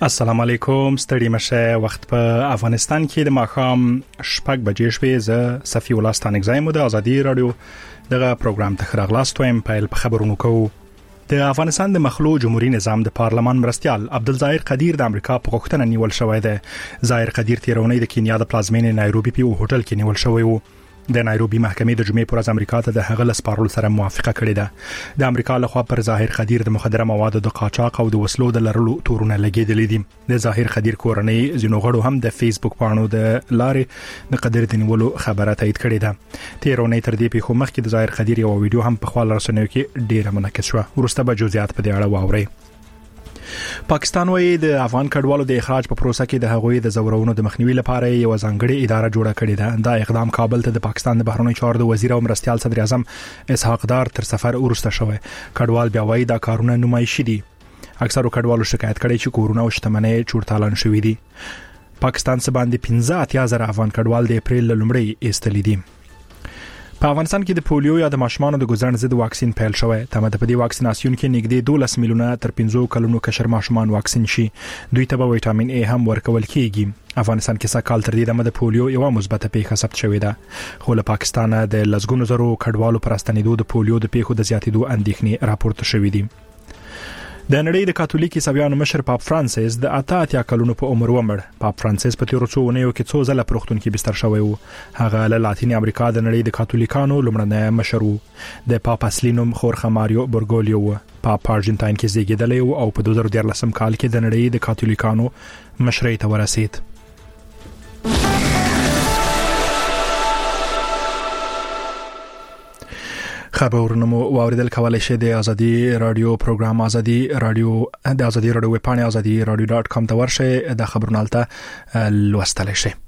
السلام علیکم ستړي مشه وخت په افغانستان کې د ماښام 6 بجې شوې ز صفی الله ستانګزایم د ازادي رادیو دغه پروګرام ته خراغلاست وایم په خبرونو کوو د افغانستان د مخلوع جمهوریت نظام د پارلمان مرستيال عبدالظاهر قدیر د امریکا په غوښتنه نیول شوی دی. ظاهر قدیر تیرونی د کینیا د پلازمینې نایروبي په هوټل کې نیول شوی وو. د نایروبي محکمې د جمعې پر ورځ امریکا ته د هغه لسپارلو سره موافقه کړې ده. د امریکا لخوا پر ظاهر قدیر د مخدره موادو د قاچاق او د وسلو د لرلو تورونه لګیدلې دي. د ظاهر قدیر کورنۍ ځینو غړو هم د فیسبوک پاڼو د لارې د قدیر د نیولو خبره تایید کړې ده. تیرونی تر دې په مخکې د ظاهر قدیر یو ویډیو هم په خپل رسنیو کې ډیره منعکس شو. ورسته به جزئیات په دې اړه واوري. پاکستان وایي د افغان کډوالو د اخراج په پروسه کې د هغوی د زورونو د مخنیوي لپاره یو ځانګړي اداره جوړه کړې ده. دا اقدام کابل ته د پاکستان د بهرنیو چارو د وزیر او مرستيال صدر اعظم اسحاق دار تر سفر وروسته شوی. کډوال بیا وایي دا کارونه نمایشي دي. اکثرو کډوالو شکایت کړي چې کورونه او شتمنۍ چورتالان شوې دي. پاکستان څخه باندې 15,000 افغان کډوال د اپریل لومړی ایستلې دي. په افغانستان کې د پولیو یا د ماشومانو د ګزړن ضد واکسین پیل شوی. تمه ده په دې واکسیناسیون کې نږدې 12 میلیونه تر 15 کلونو کشر ماشومان واکسین شي. دوی ته به وټامین ای هم ورکول کیږي. افغانستان کې سکهال تر دې د پولیو یو مثبته پیښه ثبت شوې ده. خو له پاکستان د لزګونو زرو کډوالو پر استنیدو د پولیو د پیښو د زیاتېدو اندېښنې راپورته شوې دي. د نړۍ د کاتولیک عیسویانو مشر پاپ فرانسیس د 88 کلونو په عمر ومړ. پاپ فرانسیس په تیرو څو ونیو کې څو ځله پروختون کې بستر شوی وو. هغه له لاتین امریکا د نړۍ د کاتولیکانو لومړنی مشر وو. د پاپ اصلي نوم خورخه ماریو برګولیو وو. پاپ ارجنټاین کې زیږیدلی وو او په 2013 کال کې د نړۍ د کاتولیکانو مشرۍ ته ورسید. خبرونه مو واوریدل کولای شئ د ازادي رادیو پروګرام ازادي رادیو د ازادي رادیو ویب پاڼه azadi.radio.com ته ورشئ. د خبرونو الته لوستل شئ.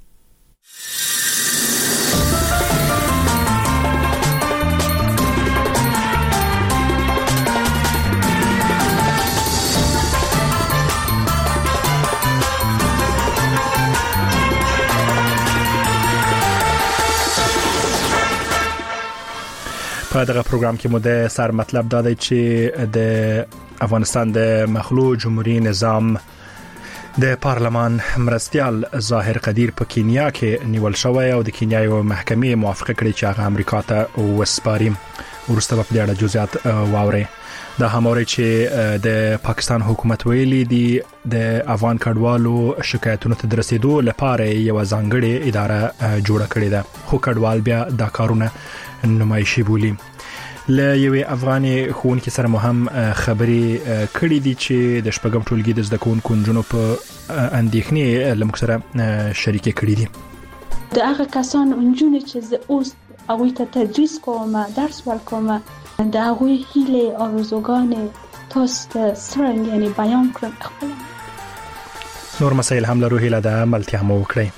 په دغه پروګرام کې مو د سر مطلب دا دی چې د افغانستان د مخلوع جمهوریت نظام د پارلمان مرستيال ظاهر قدیر په کینیا کې نیول شوی او د کینیا یو محکمې موافقه کړې چې هغه امریکا ته وسپاري. ورسته په دې اړه جزئیات واوري. دا هموري چې د پاکستان حکومت ویلي دي د افغان کډوالو شکایتونو ته رسیدو لپاره یو ځانګړي اداره جوړه کړې ده. خو کډوال بیا دا کارونه نمایشي بولی. له یوې افغاني ښوونکي سره مهم خبري کړې دي چې د شپږم ټولګي د زده کوونکو نجونو په اندېښنې له موږ سره شریک کړې دي. د هغه کسان نجونې چې زه اوس هغوی ته تدریس کوم درس ورکوم د هغوی هیله آرزوګانې تاسو ته څرنګه یعنی بیان کړم خپل. نور مسایل هم لرو هیله ده ملتیا مو وکړئ.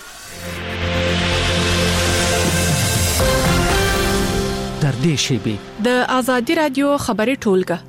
در دې شیبه د ازادي رادیو خبري ټولګه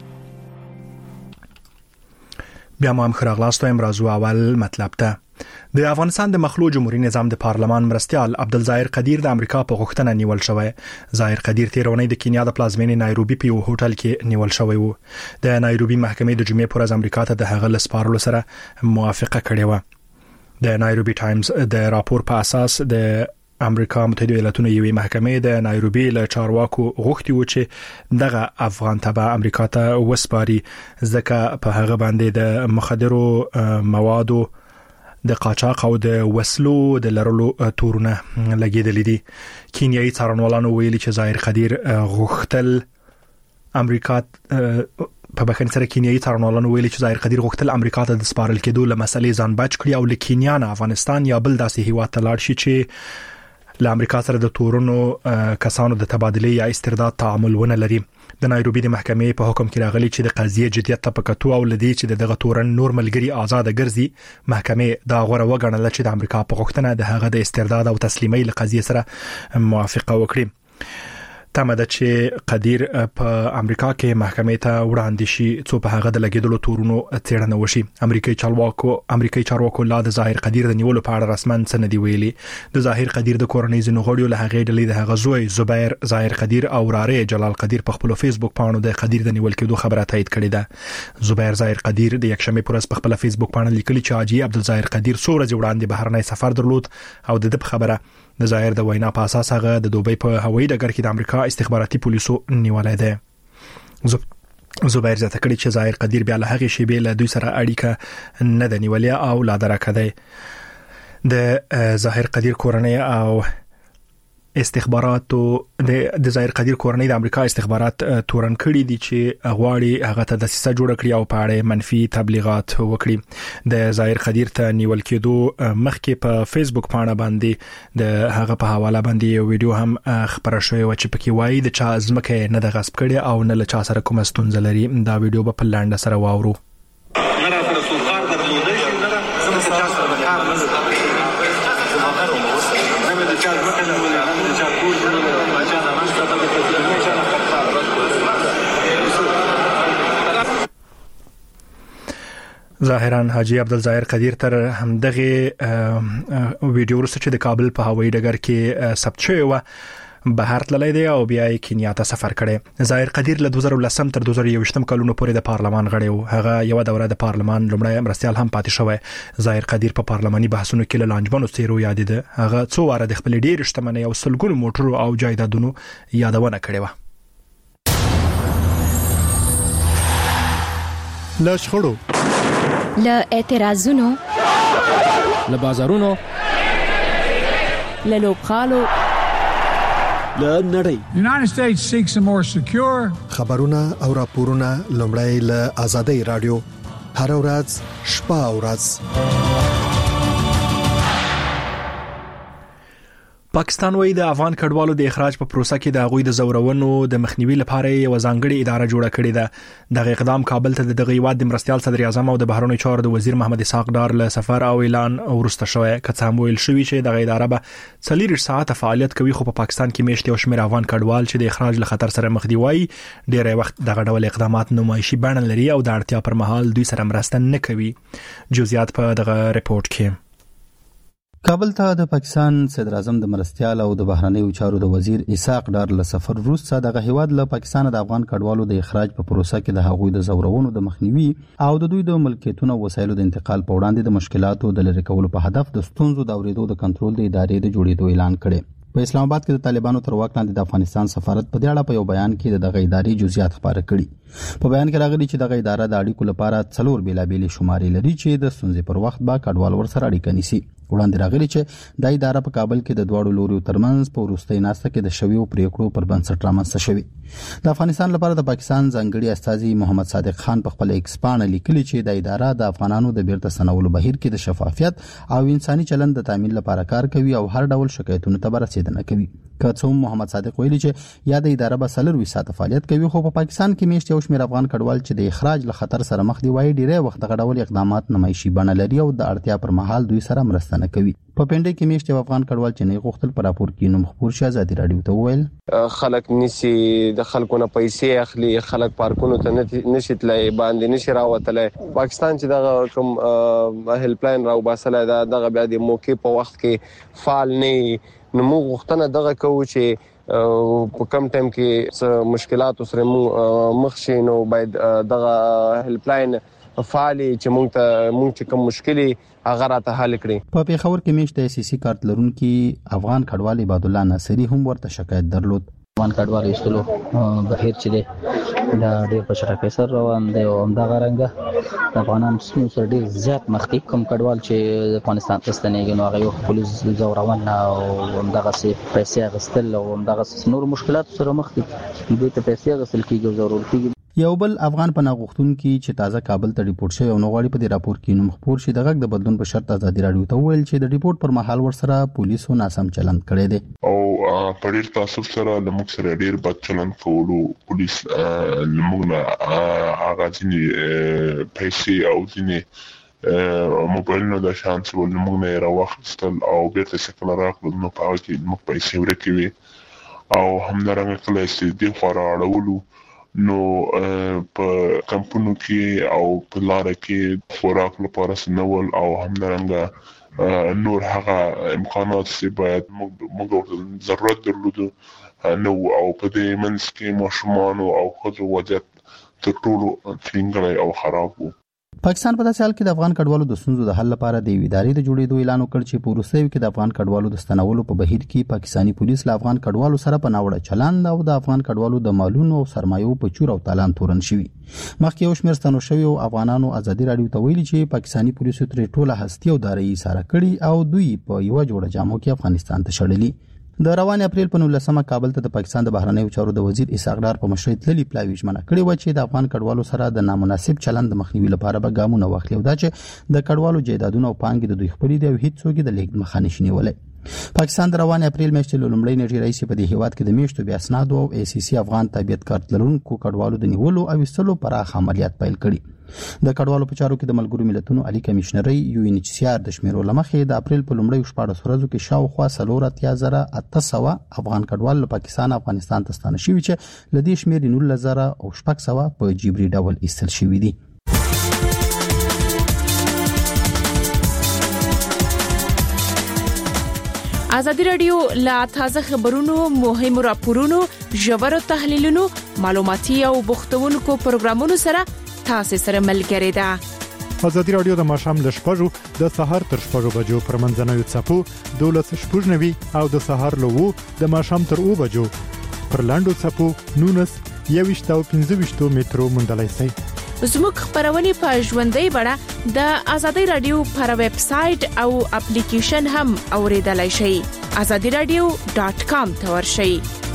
بیا مو هم خراغلاست وایم. راځو اول مطلب ته. د افغانستان د مخلوع جمهوریت نظام د پارلمان مرستيال عبدالظاهر قدیر د امریکا په غوښتنه نیول شوی. ظاهر قدیر تیرونی د کینیا د پلازمینې نایروبي په هوټل کې نیول شوی وو. د نایروبي محکمې د جمعې پر ورځ امریکا ته د هغه لسپارلو سره موافقه کړې و. د نایروبي ټایمز د راپور په اساس د امریکا متحده ایالاتونو یوې محکمې د نایروبي له چارواکو غوښتي و چې دغه افغان تبع امریکا ته وسپاري ځکه په هغه باندې د مخدرو موادو د قاچاق او د وسلو د لرلو تورونه لګیدلې دي. کینیایي څارنوالانو ویلي چې ظاهر قدیر غوښتل امریکا په بخښنې سره کینیایي څارنوالانو ویلي چې ظاهر قدیر غوښتل امریکا ته د سپارل کېدو له مسلې ځان بچ کړي او له کینیا نه افغانستان یا بل داسې هیواد ته لاړ شي چې له امریکا سره د تورونو کسانو د تبادله یا استرداد تعامل ونه لري. د نایروبي د محکمې په حکم کې راغلي چې د قضیې جديت ته پکتو او لدی چې دغه تورن نور ملګری آزاد ګرځي. محکمې دا غوړه وګڼل چې د امریکا په غوښتنه د هغه د استرداد او تسلیمۍ له قضیې سره موافقه وکړي. تمه ده چې قدیر په امریکا کې محکمې ته وړاندې شي څو په هغه د لګیدلو تورونو څېړنه وشي. امریکایي چارواکو لا د ظاهر قدیر د نیولو په اړه رسمن څه نه دی ویلي. د ظاهر قدیر د کورنۍ ځینو غړیو له هغې ډلې د هغه زوی زبیر ظاهر قدیر او وراره جلال قدیر په خپل فیسبوک پاڼو د قدیر د نیول کېدو خبره تایید کړې ده. زبیر ظاهر قدیر د یکشنبه پر ورځ په خپل فیسبوک باندې لیکلي چې حاجی عبدالظاهر قدیر څو ورځې وړاندې بهرنی سفر درلود او د خبره د ظاهر د وینا په اساس هغه د دوبۍ په هوایي ډګر کې د امریکا استخباراتي پولیسو نیولای دی. زبیر زیاته کړی چې ظاهر قدیر بیا له هغې شیبې له دوی سره اړیکه نه ده نیولې او لا درکه دی. د ظاهر قدیر کورنۍ او استخباراتو د ظاهر قدیر کورنۍ د امریکا استخبارات تورن کړي دي چې غواړي هغه ته د دسیسه جوړ کړي او په اړه منفي تبلیغات وکړي. د ظاهر قدیر ته نیول کېدو مخکې په فیسبوک پاڼه باندې د هغه په حواله باندې یو ویډیو هم خبره شوې و چې پکې وایي د چا ځمکه نه د غصب کړي او نه له چا سره کومه ستونزه لري. دا ویډیو په پلانډ سره واورو. ظاهرا حاجی عبدالظاهر قدیر تر همدغه ویډیو وروسته چې د کابل په هوایي ډګر کې ثبت شوی و بهر تللی دی او بیا یې کینیا ته سفر کړی. ظاهر قدیر له 2010 تر 2021 کلونو پورې د پارلمان غړی و. هغه یو دوره د پارلمان لومړی مرستیال هم پاتې شوی. ظاهر قدیر په پارلماني بحثونو کې له لانجمنو څیرو یادېده. هغه څو واره د خپل ډیر شتمنۍ او سلګونو موټرو او جایدادونو یادونه کړې و. له شخړو، له اعتراضونو، له بازارونو، له لوبغالو، له نړۍ. United States seeks a more secure خبرونه او راپورونه لومړی له آزادۍ رادیو هر ورځ شپه او ورځ. پاکستان وایي د افغان کډوالو د اخراج په پروسه کې د هغوی د زورونو د مخنیوي لپاره یو ځانګړي اداره جوړه کړې ده. دغه اقدام کابل ته د هیواد د مرستیال صدر اعظم او د بهرنیو چارو د وزیر محمد اسحاق ډار له سفر او اعلان ورسته شوی. که څه هم ویل شوی چې دغه اداره به 40 ساعته فعالیت کوي، خو په پاکستان کې میشته او شمېر افغان کډوال چې د اخراج له خطر سره مخ دي وایي ډېر وخت دغه ډول اقدامات نمایشي بڼه لري او د اړتیا پر مهال دوی سره مرسته نه کوي. جزئیات په دغه ریپورت کې. کابل ته د پاکستان صدر اعظم د مرستیال او د بهرنیو چارو د وزیر اسحاق ډار له سفر وروسته دغه هیواد له پاکستان د افغان کډوالو د اخراج په پروسه کې د هغوی د زورونو د مخنیوي او د دوی د ملکیتونو او وسایلو د انتقال په وړاندې د مشکلاتو د لرې کولو په هدف د ستونزو د اوریدو د کنټرول د ادارې د جوړېدو اعلان کړي. په اسلام آباد کې د طالبانو تر واک لاندې د افغانستان سفارت په دې اړه په یو بیان کې دغه ادارې جزئیات خبره کړي. په بیان کې راغلي چې دغه اداره د اړیکو لپاره 4 بیلابېلې شمارې لري چې د ستونزې پر وخت به کډوال ورسره اړیکه نیسي. وړاندې راغلي چې د اداره په کابل کې د دواړو لوريو ترمنځ په وروستۍ ناسته کې د شویو پریکړو پر بنسټ رامنځته شوی. د افغانستان لپاره د پاکستان ځانګړي استاذي محمد صادق خان په خپل ایکس باندې لیکلي چې د اداره د افغانانو د بیرته سنولو بهیر کې د شفافیت او انساني چلند د تامین لپاره کار کوي او هر ډول شکایتونو ته رسیدنه کوي. که څوم محمد صادق ویلي چې یا د اداره به 40 ساعته فعالیت کوي، خو په پاکستان کې میشته یو شمېر افغان کډوال چې د اخراج له خطر سره مخ دي وایي ډیری وخت دغه ډول اقدامات نمایشي بڼه لري او د اړتیا پر مهال دوی سره مرسته نه کوي. په پنډي کې میشته افغان کډوال چې نه غوښتل پر راپور کې نوم خبر شي آزادي رادیو ته ویل خلک نسی د خلکو نه پیسې اخلي، خلک پارکونو ته نشي تلای، باندې نشي راوتلای. پاکستان چې دغه کوم هیلپ لاین راو باسل دغه بیا د موقع په وخت کې فعال نه نو موږ غوښتنه دغه کوو چې په کم ټایم کې مشکلات سره مخ شي نو باید دغه هیلپ لاین فعال چې موږ کوم مشکلې هغه راته حل کړي. په پیښور کې میشته سیاسي کارت لرونکي افغان کډوال عبد الله ناصری هم ورته شکایت درلود. افغان کډوال ایستلو بهیر چې دی دا ډېر په شراکت سره روان دی او همدغه رنګه د افغانانو سره ډېر زیات مخ دي. کوم کډوال چې افغانستان ته ستنېږي نو هغه یو پولیس زورونه او همدغه پیسې اخیستل او همدغه نور مشکلات سره مخ دي. دوی ته پیسې اخیستل کېږي او ضرور کېږي. یو بل افغان پناه غوښتونکي چې تازه کابل ته ریپورت شوی او نو غواړي په دې راپور کې نوم خبر شي د غږ د بدلون په شرط آزادي رادیو ته ویل چې د ریپورت پر مهال ورسره پولیسو ناسم چلند کړی دی او په ډیر تاسف سره د موږ سره ډیر بد چلند کولو. پولیس موږ نه هغه ځینې پیسې او ځینې موبایلونو د شانس ول موږ نه راوخستل او بیرته شکل راغلو نو په هغه کې موږ پیسې ورکوي او همدارنګه کله چې د خورا اړولو نو په کمپونو کې او په لار کې خوراک لپاره سنول او همدارنګه نور هغه امکانات چې باید موږ ضرورت درلودو نو او په دې منځ کې ماشومان او خځو وضعیت تر ټولو څنګه او خراب وو. پاکستان په داسې حال کې د افغان کډوالو د ستونزو د حل لپاره د ادارې د جوړېدو اعلان وکړ چې په وروستیو کې د افغان کډوالو د ستنولو په بهیر کې پاکستاني پولیس له افغان کډوالو سره په ناوړه چلند او د افغان کډوالو د مالونو او سرمایو په چور او تالان تورن شوی. مخکې یو شمېر ستنو شوی او افغانانو ازادي رادیو ته ویلي چې پاکستاني پولیسو تر ټوله هستی او دارایی سره کړي او دوی په یو جوړه جامو کې افغانستان ته شړلي. د روان اپریل په 19 کابل ته د پاکستان د بهرنیو چارو د وزیر اسحاق ډار په مشرۍ تللي پلاوی ژمنه کړې و چې د افغان کډوالو سره د نامناسب چلند د مخنیوي لپاره به ګامونه واخلي او دا چې د کډوالو جایدادونه او پانګې د دوی خپلې دی او هیڅ څوک د لیږد مخه نشي نیولای. پاکستان د روان اپریل میاشتې لومړۍ نیټې راځي په دې هیواد کې د میاشتو بیا اسناد او ای سی سی افغان تابعیت کارت لرونکو کډوالو د نیولو او وستلو پراخ عملیات پیل کړي. د کډوالو په چارو کې د ملګرو ملتونو عالی کمشنري یو ان ایچ سی آر د شمیرو لمخې د اپریل په لومړۍ 14 ورځو کې شاوخوا 3,800 افغان کډوال له پاکستان افغانستان ته ستانه شوي چې لدې شمیر 19,600 په جبري ډول ایستل شوي دي. ازادي رادیو لا تازه خبرونو مهمو راپورونو ژور تحلیلونو معلوماتي او بوختونکو پروګرامونو سره تاسو سره ملګری ده. ازادي رادیو د ماشام ل شپږو د سهار تر 6 بجو پر منځنوي چپو 12:00 او د سهار له 2 د ماشام تر 2 بجو پر لاندو چپو 19 او 15 مترو مندلای سي. زموږ خبرونه په ژوندۍ بڼه د ازادي رادیو پر ویب سټ او اپلیکیشن هم اوریدلای شئ. azadiradio.com ته ورشئ.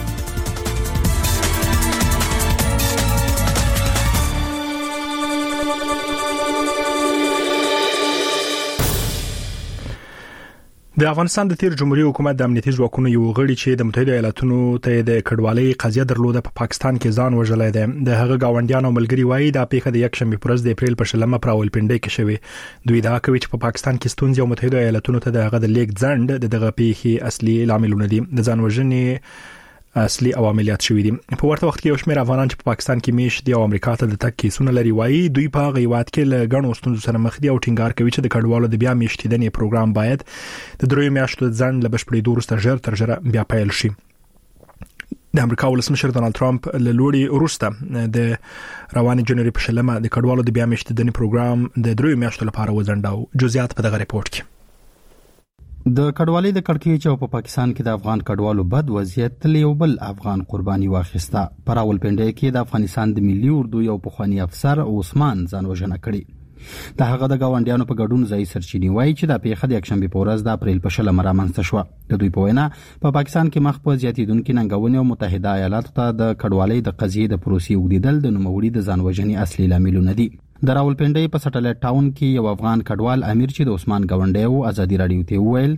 د افغانستان د تیر جمهوریت حکومت د امنیتي ځواکونو یو غړي چې د متحده ایالاتونو ته د کډوالۍ قضیه درلوده په پاکستان کې ځان وژلای دی. د هغه گاونډیانو ملګری وایي د پیښه د یک شنبه پرز د اپریل په شلمه پر راولپنډي کې شوی. دوی دا کوي چې په پاکستان کې ستونزې او متحده ایالاتونو ته د هغه د لیک ځند دغه پیښې اصلي عاملونه دي. د ځان وژنې اصلي عواملات شوي دي. په ورته وخت کې یو شمېر افغانان چې په پاکستان کې میشت دي او امریکا ته د تک کیسونه لري وایي دوی په غیوات کې له غنو ستونزو سره مخ دي او ټینګار کوي چې د کډوالو د بیا میشتیدنې پروګرام باید د دروي میاشتو ځند له بشپړېدو وروسته ژر تر ژره بیا پیل شي. د امریکا ولسمشر ډونالد ټرمپ له لوړي وروسته د روان جنوري په شلمه د کډوالو د بیا میشتیدنې پروګرام د دروي میاشتو لپاره وځنډاو. جزئیات په دغه ریپورت کې. د کډوالۍ د کړکېچ او په پاکستان کې د افغان کډوالو بد وضعیت تل یو بل افغان قرباني واخیسته. پر راولپنډي کې د افغانستان د ملي اردو یو پخوانی افسر عثمان ځان وژنه کړې. د هغه د گاونډیانو په ګډون ځای سرچینی وایي چې د پیښه د یکشنبه په ورځ د اپریل په شلمه رامنځته شو. د دوی په وینا په پاکستان کې مخ په زیاتیدونکو ننګونې او متحده ایالاتو ته د کډوالۍ د قضیې د پروسې وګړدل د نوموړي د ځان وژنې اصلي لاملونه دي. د راولپنډي په سټلایټ ټاون کې یو افغان کډوال امیر چې د عثمان گاونډي او ازادي رادیو ته ویل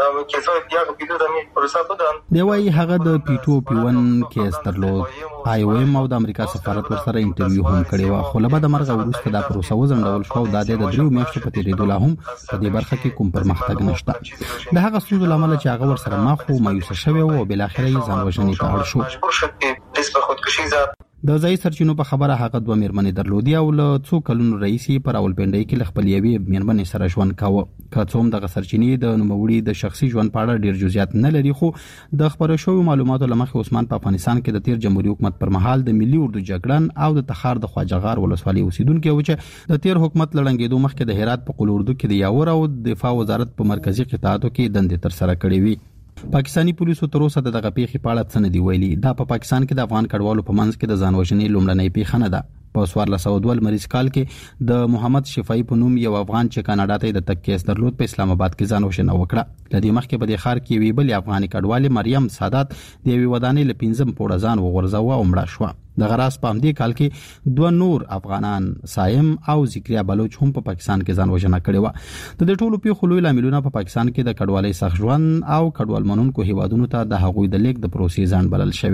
دی وايي هغه د پیټو پیون کیس درلود. IOM او د امریکا سفارت ورسره انټرویو هم کړی و خو له بده مرغه وروسته د پروسه وزندول شو. د دریو میاشتو په تیریدو لا هم په دې برخه کې کوم پرمختګ نشته. د هغه ستونزو لامل چې هغه ورسره مخ او مایوسه شوی او بل اخر یې ځان وژنې ته اړ شو. د ځای سرچینو په خبره هغه دوه میرمنې درلودي او له څو کلونو رئیسي پر راولپنډي کې خپل یوې میرمنې سره ژوند کاوه. که څوم د سرچینې د نوموړي د شخصي ژوند په اړه ډیر جزئیات نه لري خو د خبرو شوی معلوماتو لمخې عثمان په افغانستان کې د تیر جمهوریت حکومت پر مهال د ملي اردو جګړن او د تخار د خواجهغار ولسوالۍ اوسیدونکو و چې د تیر حکومت لړنګېدو مخکې د هرات په قول اردو کې د یاور او دفاع وزارت په مرکزی قطاعاتو کې دندې تر سره کړې وي. پاکستانی پولیسو تر اوسه دغه پیښې په اړه څه نه دی ویلي. دا په پاکستان کې د افغان کډوالو په منځ کې د ځان وژنې لومړنۍ پیښه نه ده. په 1402 مریض کال کې د محمد شفیع په نوم یو افغان چې کاناډا ته د تک کیس درلود په اسلام آباد کې ځان وژنه وکړه. لدی مخکې په دې ښار کې وی بل افغاني کډوالې مریم سادات د یوې ودانۍ له 15 پوره ځان وغورځاوه او مړه شو. د غراس په همدې کال کې دوه نور افغانان سایم او ذکریا بلوچ هم په پاکستان کې ځان وژنه کړې و. د دې ټولو پیښو لوی لاملونه په پاکستان کې د کډوالۍ سخت ژوند او کډوال منونکو هیوادونو ته د هغوی د لیک د پروسې ځان بلل شوی و.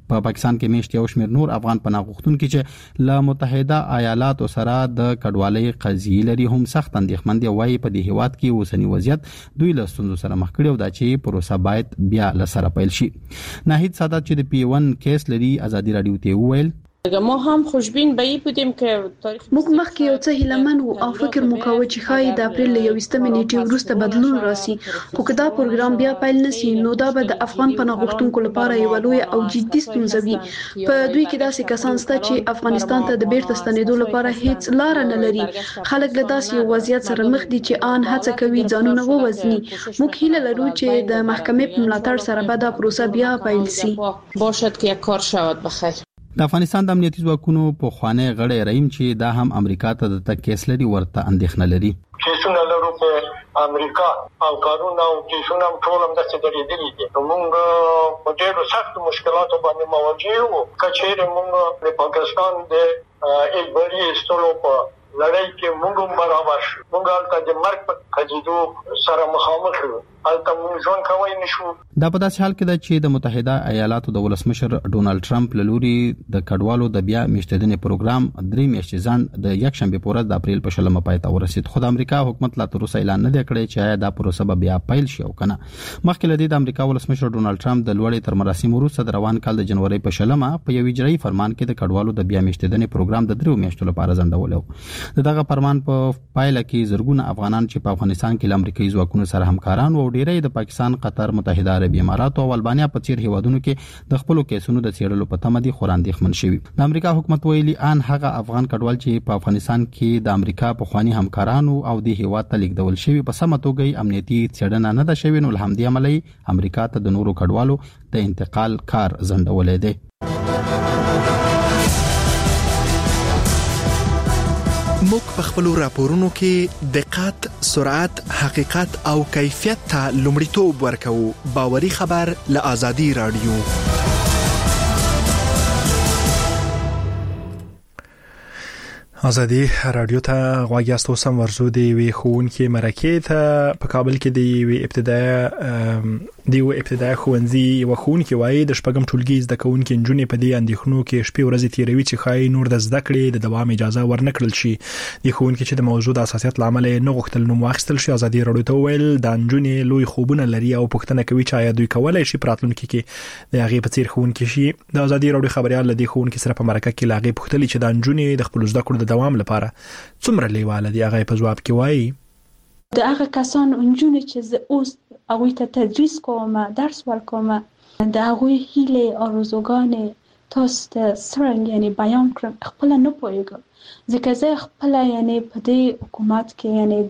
په پاکستان کې میشت یو شمېر نور افغان پناه غوښتونکي چې له متحده ایالاتو سره د کډوالۍ قضیې لري هم سخت اندېښمن دي. وايي په دې هیواد کې اوسنی وضعیت دوی له ستونزو سره مخ کړي او دا چې پروسه باید بیا له سره پیل شي. ناهید سادات چې د پی1 کیس لري ازادي رادیو ته وویل ما هم خوشبین به این بودیم که موږ مخکې یو څه هیلهمن وو او فکر مو کاوه چې ښایي د اپریل له 21 نیټې وروسته بدلون راسي، خو که دا پروګرام بیا پیل نشي نو دا به د افغان پناه غوښتونکو لپاره یو لوی او جدي ستونزه وي. په دوی کې داسې کسان شته چې افغانستان ته د بیرته ستنېدو لپاره هیڅ لار نه لري. خلک له داسې یو وضعیت سره مخ دي چې آن هڅه کوي ځانونه ووزني. موږ هیله لرو چې د محکمې په ملاتړ سره به دا پروسه بیا پیل شي. باشد که یک کار شود بخیر. د افغانستان د امنیتي ځواکونو په خوانه غړی رحیم چې دا هم امریکا ته د تکیس لري ورته اندېښنه لري. کیسونه لرو په امریکا او کارونه او کیسونه ټول هم د څه دي. موږ په ډېرو سخت مشکلاتو باندې مواجه یو. کچېره موږ د پاکستان د ایلبري استولو په لړۍ کې موږ برابر شو. موږ هلته د مرګ په کجیدو سره مخامخ یو. هلته موږ ژوند کوی نشو. دا په داسې حال کې ده چې د متحده ایالاتو د ولسمشر ډونالد ټرمپ له لوري د کډوالو د بیا میشتېدنې پروګرام 3 میاشتې ځنډ د یک شنبه په ورځ د اپریل په 20 پای ته ورسید. خو د امریکا حکومت لا تر اوسه اعلان نه دی کړی چې آیا دا پروسه به بیا پیل شي او کنه. مخکې لدی د امریکا ولسمشر ډونالد ټرمپ د لوړې تر مراسم وروسته د روان کال د جنوري په 20 په یو اجرایي فرمان کې د کډوالو د بیا میشتېدنې پروګرام د 3 میاشتو لپاره ځنډول. دغه فرمان په پایله کې زرګونه افغانان چې په افغانستان کې امریکایي ځواکونو سره همکاران او ډیری د پاکستان، قطر، متحده عربي امارات او البانیا په څیر هیوادونو کې د خپل کیسونو د څېړلو په تمه دي خو اندېښمن شوي. د امریکا حکومت ویلي ان هغه افغان کډوال چې په افغانستان کې د امریکا په خواني همکارانو او د هیواد ته لیږدول شوي په سمه توګه امنیتي څېړنه نه ده شوې، نو له همدې امله امریکا ته د نورو کډوالو د انتقال کار ځنډولې دی. موږ په خپل راپورونو کې دقت، سرعت، حقیقت او کیفیت ته لومړیتوب ورکوو. باوري خبر له آزادي رادیو. آزادي رادیو ته غواړی تاسو سم ورزو دی وی خون کې مرکه ته په کابل کې دی وی ابتدای خوندزي و خون کې وای د شپږم ټولګي زده کوونکو انجونې په دې اندېښنو کې شپې ورځې تیروي چې خای نور د زده کړې د دوام اجازه ورنکړل شي. د خون کې چې د موجوده اساسیت لامل نه غوښتل نو واخستل شي. آزادي رادیو ته ویل د انجونې لوی خوبونه لري او پښتنه کوي چې آیا دوی کولای شي پراتلونکو کې د هغه په څیر خون کې شي. د آزادي رادیو خبريال لدی خون کې سره په مرکه کې لاغي پښتلي چې د انجونې د خپل زده کړو دوام لپاره څومره لیواله دي. هغه په جواب کې وایي د هغه کسان انجونې چې زه اوس هغوی ته تدریس کوم، درس ورکوم، د هغوی هیله آرزوګان تاسو ته څرنګه یعنی بیان کړم خپل نه پوهیږم. ځکه زه خپل یعنی په دې حکومت کې یعنی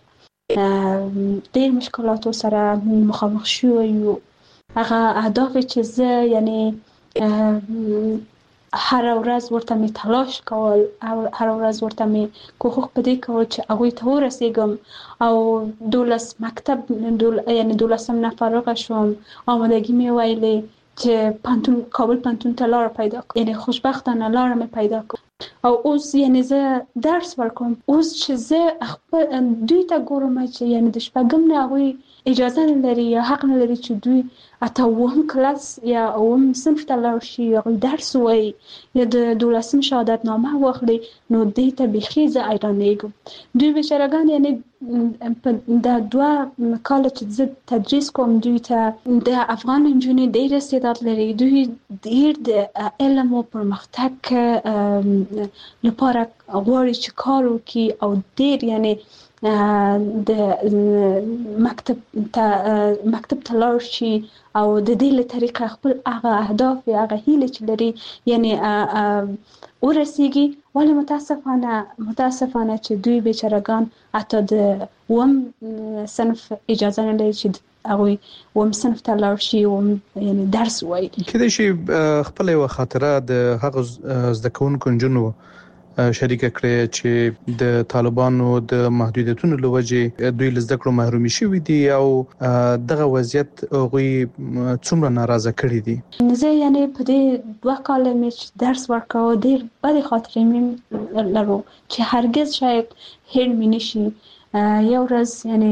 د ډېر مشکلاتو سره مخامخ شوم. هغه اهداف چې زه یعنی هر ورځ ورته می تلاش کول او هر ورځ ورته می کوښښ پدې کول چې هغه ته ورسېږم او 12 مکتب یعنی 12 نه فارغ شوم. آمادگی می ویلې چې پانتون کابل پانتون ته لار پیدا کړم، یعنی خوشبختانه لار می پیدا کړم او اوس یعنی زه درس ورکوم. اوس چې زه خپل دوی ته ګورم چې یعنی د شپږم نه هغوی اجازه نه لري یا حق نه لري چې دوی اته وهم کلاس یا اوم صنف ته لاړ شي یا درس وایي یا د 12 شهادت نامه واخلي. نو دې ته بيخي زه ایرانېږم. دوی بیچارهګان یعنی د 2 کال چې زه تدریس کوم دوی ته د افغان انجونې ډېر استعداد لري. دوی ډېر د علم او پرمختګ لپاره غواړي چې کار وکړي او ډېر یعنی د مکتب ته لاړ شي او د دې له طریقه خپل هغه اهداف یا هغه هیله چې لري یعنی ورسیږي. ولی متاسفانه چې دوی بیچارهګان حتی د وم صنف اجازه نه لري چې هغه وم صنف ته لاړ شي او یعنی درس وایي. کله چې خپل یو خاطره د هغه زده کوونکو جنو شریک کړی چې د طالبانو د محدودیتونو لوجه دوی لزده کړو محرومي شوي دي او دغه وضعیت غوي څومره ناراضه کړی دي. زه یعنی په دې 2 کال مې درس ورکاو ډېر بد خاطرې مې لرو چې هرگز شاید هیر مې نشي. یو ورځ یعنی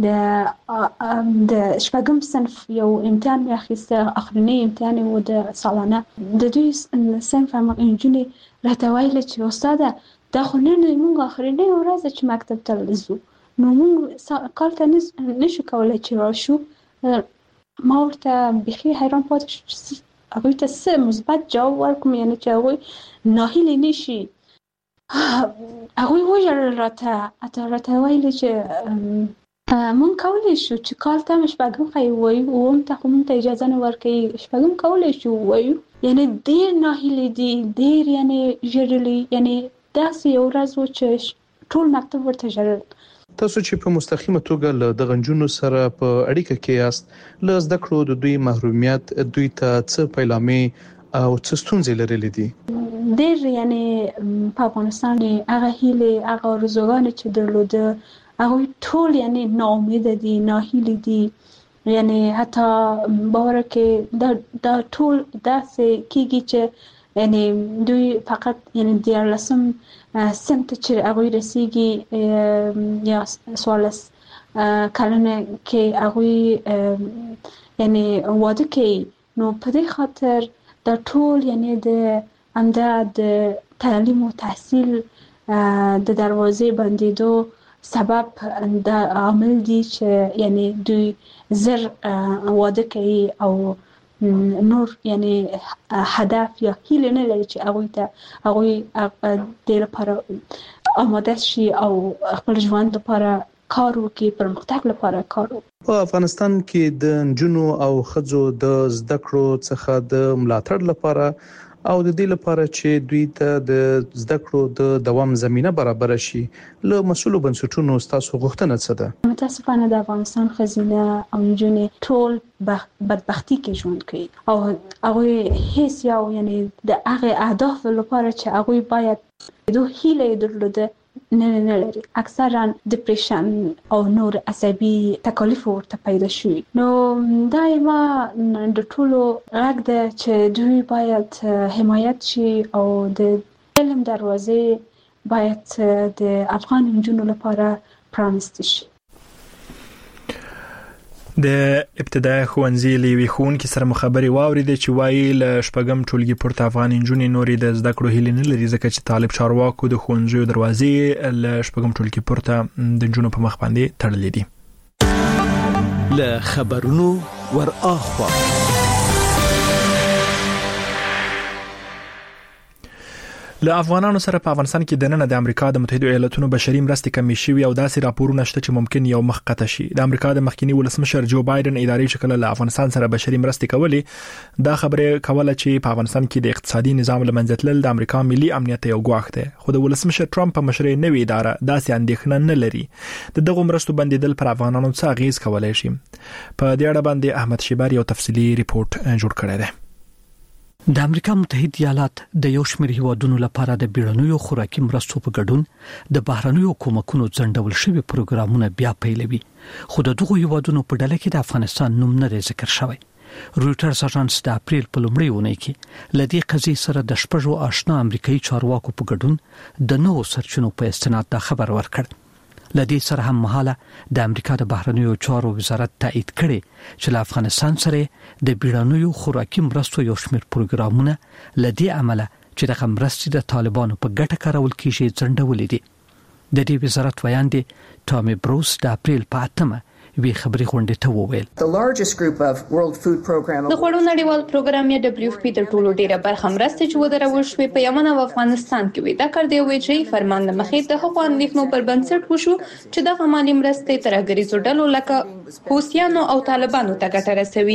د شپږم صنف یو امتحان مې اخیسته، اخرنی امتحان و د سالانه. د دوی صنف هم انجونې راته ویل چې استاده دا خو نن موږ اخرنی ورځ چې مکتب ته ځو، نو موږ کار ته نشو کولی چې راشو. ما ورته بیخي حیران پاتې شوم چې هغوی ته څه مثبت جواب ورکړم، یعنې چې هغوی ناهیلې نشي. هغوی وژړل راته ویل چې مونږ کولی شو چې کال ته شپږم ښایي ووایو، اووم ته خو مونږ ته اجازه نه ورکوي، شپږم کولی شو ووایو. یعنې ډېر ناهیلې دي، ډېر یعنې ژړلي، یعنې داسې یو ورځ و چې ټول مکتب ورته ژړل. تاسو چې په مستقیمه توګه له دغه نجونو سره په اړیکه کې یاست، له زده کړو د دوی محرومیت دوی ته څه پیلامې او څه ستونزې لرلې دي؟ ډېر یعنې په افغانستان هغه هیلې، هغه آرزوګانې چې درلوده، هغوی ټول یعنې ناامیده دي، ناهیلې دي. یعنې حتی باور کې دا ټول داسې کېږي چې یعنې دوی فقط یعنې 14 صنف ته چې هغوی رسیږي یا 14 کلنه کې هغوی یعنې واده کوي. نو په دې خاطر دا ټول یعنې د همدا د تعلیم و تحصیل د دروازې بندېدو سبب دا عامل دي چې یعنی دوی زر واده کوي او نور یعنی هدف یا هیله نه لري چې هغوی د لپاره آماده شي او خپل ژوند لپاره کار وکړي، پرمختګ لپاره کار وکړي. په افغانستان کې د نجونو او ښځو د زده کړو څخه د ملاتړ لپاره او د دې لپاره چې دوی ته د زده کړو د دوام زمينه برابر شي، له مسؤلو بنسټونو تاسو غوښتنه څه ده؟ متاسفانه د افغانستان ښځینه او نجونې ټول بدبختی کې ژوند کوي او هغوی هیڅ یو یعنی د هغه اهداف لپاره چې هغوی باید دوه هیله درلوده نه لري. اکثرا دپریشن او نور عصبي تکالیف ورته پیدا شوي. نو دایما د ټولو غږ ده چې دوی باید حمایت شي او د علم دروازې باید د افغان نجونو لپاره پرانیستی شي. د ابتدایي ښوونځي لوی ښوونکي سره مخابري واوریده چې وایي له شپږم ټولګي پورته افغان نجونې نورې د زده کړو هیله نه لري، ځکه چې طالب چارواکو د ښوونځیو دروازې له شپږم ټولګي پورته د نجونو په مخ باندې تړلې دي. له خبرونو ور اخوا له افغانانو سره په افغانستان کې د نن د امریکا د متحده ایالاتونو بشري مرستې کمیشن او داسې راپورونه شته چې ممکن یو مخ قطع شي. د امریکا د مخکنی ولسمشر جو بایدن اداري شکل له افغانستان سره بشري مرستې کولې، دا خبره کوله چې په افغانستان کې د اقتصادي نظام لمنځه تلل د امریکا ملي امنیت یو ګواښ دی. خو د ولسمشر ټرمپ په مشرۍ نوې اداره داسې اندېښنه نه لري دغه مرستو بندیدل پر افغانانو څه اغیز کولای شي. په دې اړه باندې احمد شیبر یو تفصیلی ریپورت جوړ کړی دی. د امریکا متحده ایالات د یو شمېر هیوادونو لپاره د بیړنیو خوراکي مرستو په ګډون د بهرنیو کومکونو ځنډول شوی پروګرامونه بیا پیلوي، خو د دغو هیوادونو په ډله کې د افغانستان نوم نه ذکر شوی. رويټرز اژانس د اپریل په لومړۍ اونۍ کې لدې قضیې سره د شپږو آشنا امریکایي چارواکو په ګډون د نوو سرچینو په استناد دا خبر ورکړ. لدې سره هم مهاله د امریکا د بهرنیو چارو وزارت تایید کړي چې له افغانستان سره د بیړنیو خوراکي مرستو یو شمېر پروګرامونه لدې عمله چې د مرستې د طالبانو په ګټه کارول کیږي ځنډولې دي. د دې وزارت ویاندې ټامي بروس د اپریل په 8مه وی خبري غونډه ته وویل د خوړو نړیوال پروګرام یا WFP د ټولو ډیره برخه مرستې چې ودرول شوې په یمن او افغانستان کې وي. دا کار دی ویجی فرمان د مخې د حقوقو اندېښنو پر بنسټ وشو چې د مالي مرستې ترګریزو ډلو لکه حوثیانو او طالبانو ته ګټه رسوي.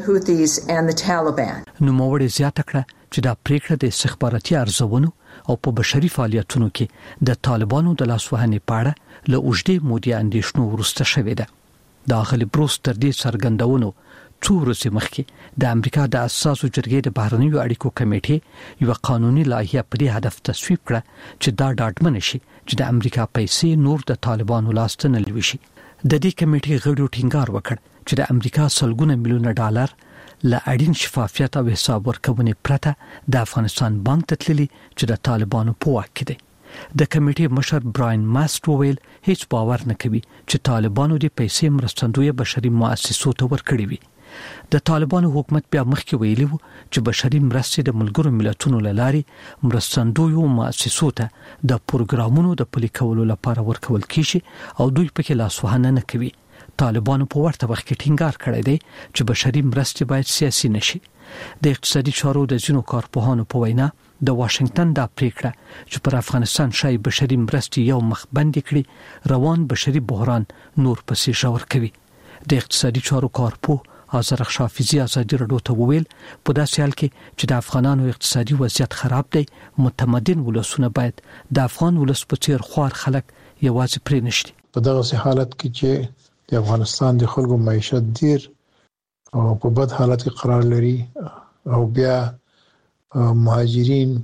نو موړې زیاته کړه چې دا پریکړه د استخباراتي ارزونو او په بشري فعالیتونو کې د طالبانو د لاسوهنې په اړه له اوږدې مودې اندېښنو وروسته شوې ده. داخلي بروس تر دې څرګندونو څو ورځې مخکې د امریکا د اساسو جرګې د بهرنیو اړیکو کمیټې یو قانوني لایحه په دې هدف تصویب کړه چې دا ډاډمن شي چې د امریکا پیسې نور د طالبانو لاس ته نه لوي. د دې کمیټې غړو ټینګار وکړ چې د امریکا سلګونه میلیونه ډالر له اړین شفافیت او حساب ورکونې پرته د افغانستان بانک ته تللي چې د طالبانو په واک کې دي. د کمیټې مشر براین ماست وویل هیڅ باور نه کوي چې طالبانو د پیسې مرستندوی بشري مؤسسو ته ورکړي وي. د طالبانو حکومت بیا مخکې ویلي وو چې بشري مرستې د ملګرو ملتونو لارې مرستندوی مؤسسو ته د پروګرامونو د پلي کولو لپاره ورکول کیږي او دوی پکې لاسوهنه نه کوي. طالبانو په ورته وخت کې ټینګار کړی دی چې بشري مرستې باید سیاسي نشي. د اقتصادي چارو د ځینو کارپوهانو په وینا د واشنگټن د پریکړه چې پر افغانستان شای بشري مرستې یو مخ بند کړي روان بشري بحران نور پسې ژور کوي. د اقتصادي چارو کارپوه آذر خشافیزی ازادي رادیو ته وویل په داسې حال کې چې د افغانانو اقتصادي وضعیت خراب دی متمدن ولسونه باید د افغان ولس په څیر خوار خلک یوازې پرې نشي. په دغه حالت کې چې د افغانستان د خلکو معیشت ډیر او په بد حالت کې قرار لري او بیا مهاجرین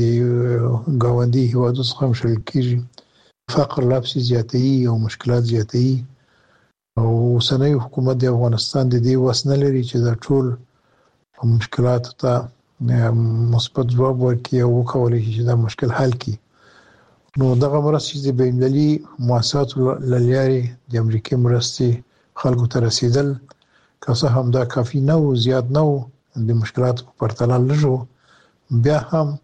د گاونډي هیوادو څخه شل کیږي فقر لابسي زیاتېږي او مشکلات زیاتېږي او اوسنۍ حکومت د افغانستان د دې وسنه لري چې دا ټول مشکلات ته مثبت ځواب ورکړي او وکولای شي چې دا مشکل حل کړي. نو دغه مرستې د بین المللي مؤسساتو لارې د امریکای مرستې خلکو ته رسیدل که څه هم دا کافي نه و زیات نه و د مشکلاتو په پرتله لږ بیا هم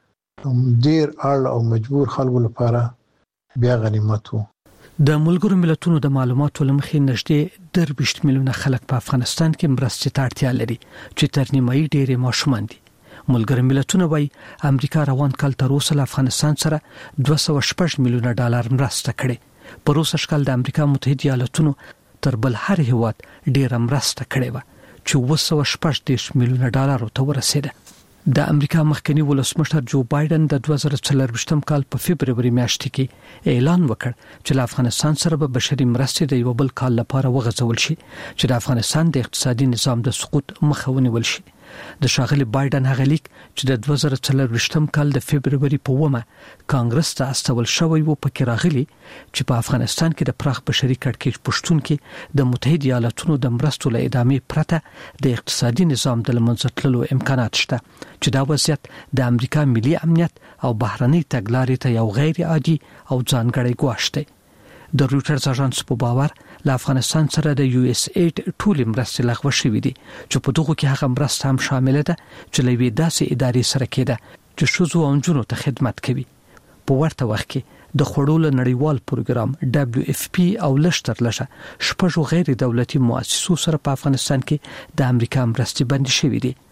ډیر اړ او مجبور خلکو لپاره بیا غنیمت و. د ملګرو ملتونو د معلوماتو لمخې نږدې 20 میلیونه خلک په افغانستان کې مرستې ته اړتیا لري چې تر نیمایي ډېرې ماشومان دي. ملګرو ملتونو وايي امریکا روان کال تر اوسه له افغانستان سره 206 میلیونه ډالر مرسته کړې. په روسي شکل د امریکا متحده ایالاتونو تر بل هر هیواد ډېر مرسته کړې و چې 216 میلیونه ډالر ته ورسېده. د امریکا مخکنی ولسمشر جو بایدن د 2024 کال په فبرवरी میاشت کې اعلان وکړ چې له افغانستان سره به بشري مرستې د یو بل کال لپاره وغځول شي چې د افغانستان د اقتصادي نظام د سقوط مخه ونیول شي. د شاغلي بایدن هغه لیک چې د 2024 کال د فبرवरी په 1 کانګرس ته استول شوی و پکې راغلي چې په افغانستان کې د پراخ بشري کړکېچ پښتون کې د متحده ایالاتونو د مرستو له ادامې پرته د اقتصادي نظام د لمنځه تللو امکانات شته چې دا وضعیت د امریکا ملي امنیت او بهرنۍ تګلارې ته یو غیر عادي او ځانګړی ګواښ دی. د رويټرز اژانس په باور له افغانستان سره د یو اس ایډ ټول مرستې لغوه شوې دي چې په دغه کې هغه مرسته هم شامل ده چې لوي داسې ادارې سره کېده چې شوزو او جنونو ته خدمت کوي. په ورته وخت کې د خړول نړیوال پروګرام WFP او لشتر لشه شپږ غیر دولتي مؤسسو سره په افغانستان کې د امریکا مرستې بندي شوې دي.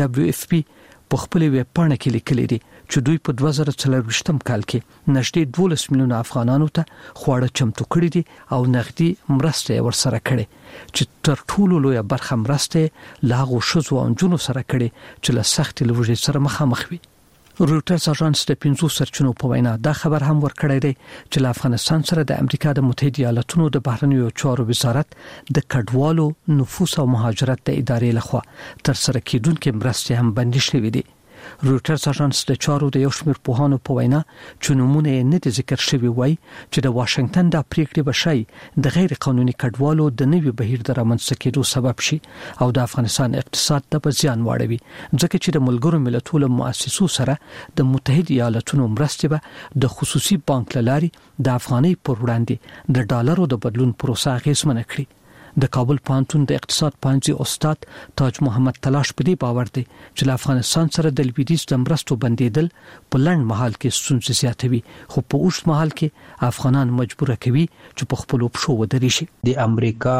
WFP په خپل ویب پاڼه کې لیکلي دي چې دوی په 2024 کال کې نږدې 12 میلیونه افغانانو ته خواړه چمتو کړي دي او نغدي مرسته ورسره کړي چې تر ټولو لوی برخه مرسته لاغو شوزو او جنونو سره کړي چې له سخت لوږې سره مخامخ وي. رويټرز اژانس د 15 سرچینو په وینا دا خبر هم ورکړی دی چې له افغانستان سره د امریکا د متحده ایالاتونو د بهرنیو چارو وزارت د کډوالو نفوس او مهاجرت د ادارې لخوا تر سره کېدونکې مرستې هم بندي شوې دي. رويټرز اژانس د چارو د یو شمېر پوهانو په وینا چې نمونه نه دي ذکر شوی وای چې د واشنگټن د پریکړې بشي د غیر قانوني کډوالو د نوي بهیر د رامنځته کېدو سبب شي او د افغانستان اقتصاد ته زیان واړوي ځکه چې د ملګرو ملتونو مؤسسو سره د متحده ایالاتونو مرستې به د خصوصي بانک لاري د افغاني پر وړاندې د ډالرو د بدلون پروسه غیزمنه کړي. د کابل پوهنتون د اقتصاد پوهنځي استاد تاج محمد تلاش په دې باور دی چې له افغانستان سره د لویدیځ د مرستو بندیدل په لنډ مهال کې ستونزې زیاتوي خو په اوږد مهال کې افغانان مجبور کوي چې په خپل پښو ودرې شي. د امریکا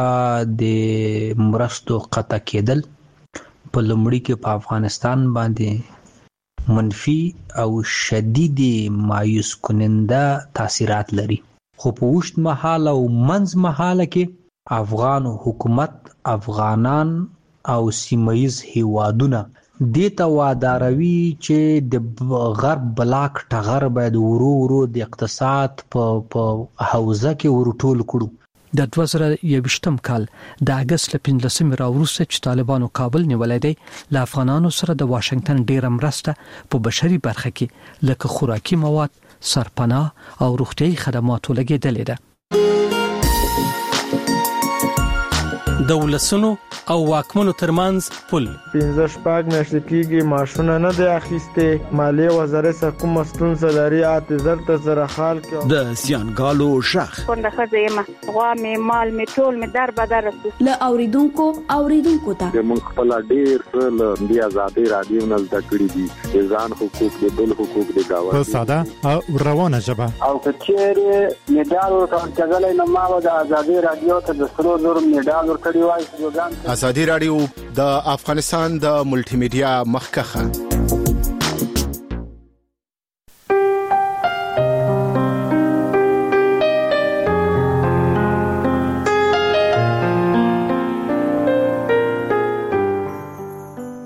د مرستو قطع کېدل په لومړي کې په افغانستان باندې منفي او شدید مایوس کننده تاثیرات لري خو په اوږد مهال او منځ مهال کې افغان حکومت افغانان او سیمایز هیوادونه د تواداروي چې د غرب بلاک ټغر باید ورو د اقتصاد په حوزه کې ورټول کړو. د 2021 کال د اگست ل 15 راوروسته چې طالبانو کابل نیولای دی له افغانانو سره د واشنگټن ډیره مرسته په بشري برخه کې لکه خوراکي مواد سرپناه او روغتيایي خدماتو لګیدلې ده. د ولسونو او واکمنو ترمنځ پل 15 میاشتې کېږي ماشونه نه دی اخیسته مالیه وزارت حکومت مستون سلاري اعتذار ته سره خال کې د سیانګالو شخ څنګه خزه ما غوا می مال می ټول می در بدر ل اوریدونکو ته موږ خپل ډیر له دی آزادي رادیو نه زده کړی دي ځان حقوق دي بل حقوق دي گاوه په ساده او روانه ژبه او کچېره میډال ورکړل نه ما د آزادي رادیو ته د سرو زر میډال ورکړی وای ازادي رادیو د افغانستان د ملټي میډیا مخکخه